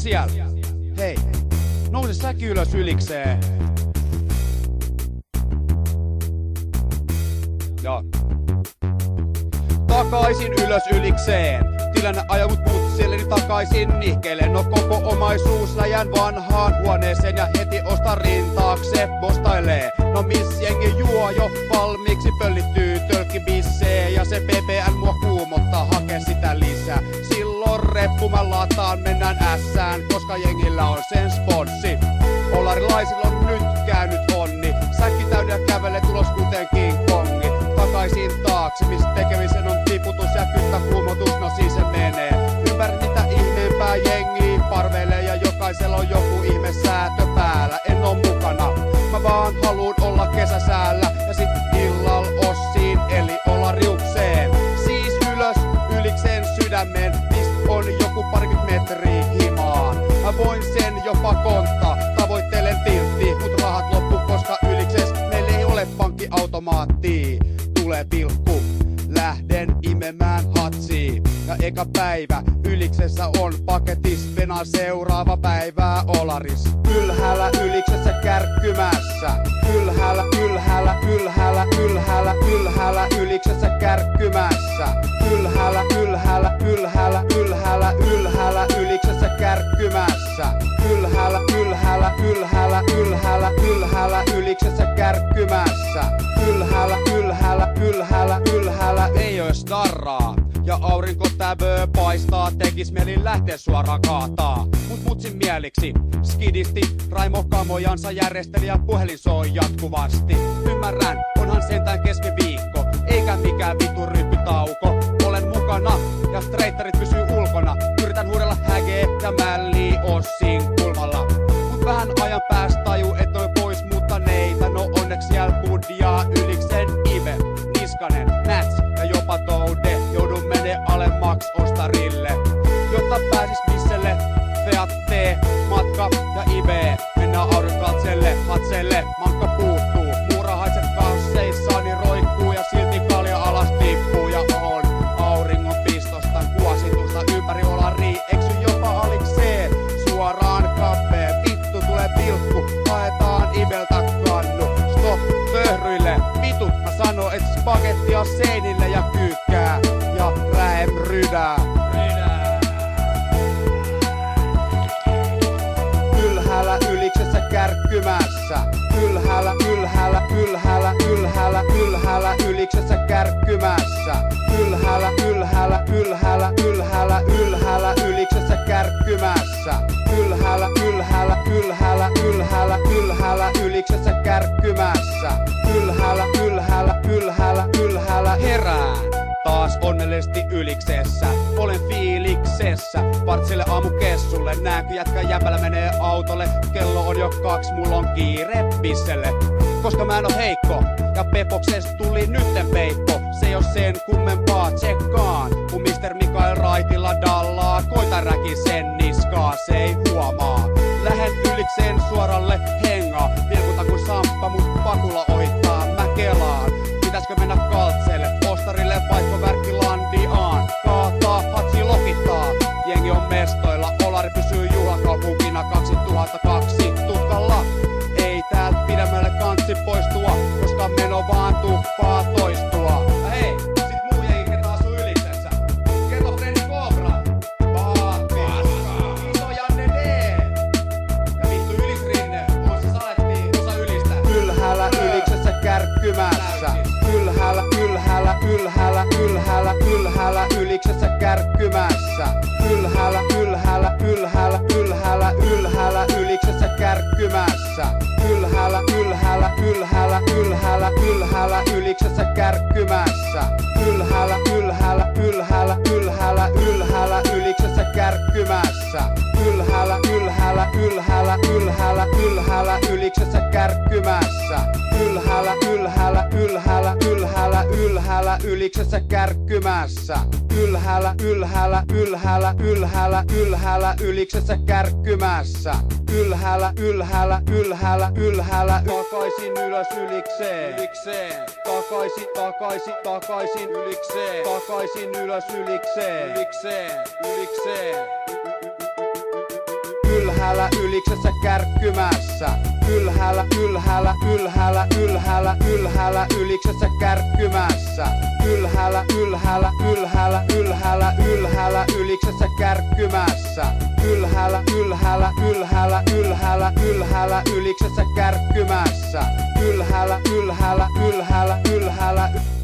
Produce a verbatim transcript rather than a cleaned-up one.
siellä? Hei, nouse säkin ylös ylikseen. Joo. Takaisin ylös ylikseen. Tilanne aja mut putsilleni takaisin nihkeelle. No koko omaisuus läjän vanhaan huoneeseen ja heti osta rintaakse postailee. No miss jengi juo jo valmiiksi pöllittyy tölkkibissee ja se P P N mua kuumottaa hakee sitä lisää. Silloin reppu mä lataan mennään ässään, koska jengillä on sen sponssi. Olarilaisilla on nyt käynyt onni. Säkki täynnä kävelee tulos kuten King Kongi. Takaisin taakse, missä tekemisen on tiputus ja kyttä kuumotus, no siis se menee. Ympäri mitä ihmeempää jengiä parveilee ja jokaisella on joku ihme säätö päällä. En oo mukana, mä vaan haluun olla kesäsäällä ja sit illal ossiin eli olariukseen. Siis ylös ylikseen sydämen, mist on joku parikymmentä metriä himaan. Mä voin sen jopa konttaa, tavoittelen tiltti, mut rahat loppu koska ylikses meillä ei ole pankkiautomaattia. Tulee pilkku, lähden imemään hatsiin. Ja eka päivä yliksessä on paketis, venaan seuraava päivää olaris. Ylhäällä yliksessä kärkkymässä. Ylhäällä, ylhäällä, ylhäällä, ylhäällä, ylhäällä yliksessä kärkkymässä. Ylhäällä, ylhäällä, ylhäällä, ylhäällä, ylhäällä yliksessä kärkkymässä. Ylhäällä, ylhäällä, ylhäällä, ylhäällä, ylhäällä yliksessä kärkkymässä. Ylhäällä, ylhäällä, ylhäällä, ylhäällä ei oo starraa. Ja aurinko tävöö paistaa, tekis mieli lähteä suoraan kaataa. Mut mutsin mieliksi, skidisti, Raimo kamojansa järjesteli ja puhelin soi jatkuvasti. Ymmärrän, onhan sentään keskiviikko, eikä mikään vittu ryppytauko. Olen mukana ja streittarit pysyy ulkona. Yritän huudella hägee ja mällii Ossin kulmalla. Mut vähän ajan päästä taju, et noin pois muuttaneita. No onneksi siellä budjaa yliksen Ive, Niskanen, Nats ja jopa Toude. Joudun menee alemmaks ostarille, jotta pääsis misselle. Feat T, matka ja Ive. Mennään aurinkatselle, hatselle, mankka puuttuu. Muurahaiset kasseissaan niin roikkuu ja silti kalja alas tippuu. Ja on auringon pistosta kuositusta ympäri olari. Eksy jopa alikseen, suoraan kappeen. Vittu tulee pilkku, haetaan Iveltä kannu. Stop pöhryille, vitut mä sano et spagettia seinille ja kyykkää. Ja räem rydää. Ylhäällä yliksessä kärkkymässä. Ylhäällä, ylhäällä, ylhäällä, ylhäällä, ylhäällä yliksessä kärkkymässä. Ylhäällä, ylhäällä, ylhäällä, ylhäällä, ylhäällä yliksessä kärkkymässä. Ylhäällä, ylhäällä, ylhäällä, ylhäällä, ylhäällä yliksessä kärkkymässä. Ylhäällä, ylhäällä, ylhäällä, ylhäällä herää. Taas onnellisesti yliksessä, olen fiiliksessä. Partsille aamukessulle, nääkö jätkä jäpällä menee autolle. Kello on jo kaks, mulla on kiire pisselle. Koska mä en oo heikko, ja Pepokses tuli nytten peippo. Se ei oo sen kummempaa, tsekkaan. Kun mister Mikael Raitilla dallaa, koita räki sen niskaa, se ei huomaa. Lähen ylikseen suoralle hengaa, vilkuta kun samppa mut pakulla ohittaa, mä kelaan. Pitäisikö mennä kaltselle, ostarille vaikka värkkilandiaan. Kaataa, hatsi lokittaa, jengi on mestoilla. Olari pysyy juhlakaupunkina kaksituhattakaksi tutkalla. Ei täältä pidemmälle kantsi poistua, koska meno vaan tuppaa toistua. Ja hei, sit muu jengi ketä asuu yliksessä. Kerto Freddy Cobra. Paatti, iso Janne D. Ja vittu ylisrinne, on se saletti, osa ylistä. Ylhäällä yliksessä kärkkymässä. Ylhäällä, ylhäällä, ylhäällä, ylhäällä, ylhäällä yliksessä kärkkymässä. Ylhäällä, ylhäällä, ylhäällä, ylhäällä, ylhäällä yliksessä kärkkymässä. Ylhäällä, ylhäällä, ylhäällä, ylhäällä, ylhäällä yliksessä kärkkymässä. Ylhäällä, ylhäällä, ylhäällä, ylhäällä, ylhäällä yliksessä kärkkymässä. Ylhäällä, ylhäällä, ylhäällä, ylhäällä, ylhäällä yliksessä kärkkymässä. Ylhäällä, ylhäällä, ylhäällä, ylhäällä, ylhäällä yliksessä kärkkymässä. Ylhäällä, ylhäällä, ylhäällä, ylhäällä, ylhäällä yliksessä kärkkymässä. Ylhäällä, ylhäällä, ylhäällä, ylhäällä, takaisin ylös ylikseen. Ylikseen. Takaisin, takaisin, takaisin ylikseen. Takaisin ylös ylikseen. Ylikseen, ylikseen. ylhäällä yliksessä kärkkymässä. Ylhäällä, ylhäällä, ylhäällä, ylhäällä, ylhäällä yliksessä kärkkymässä. Ylhäällä, ylhäällä, ylhäällä, ylhäällä, ylhäällä yliksessä kärkkymässä. Ylhäällä, ylhäällä, ylhäällä, ylhäällä, ylhäällä yliksessä kärkkymässä. Ylhäällä, ylhäällä, ylhäällä, ylhäällä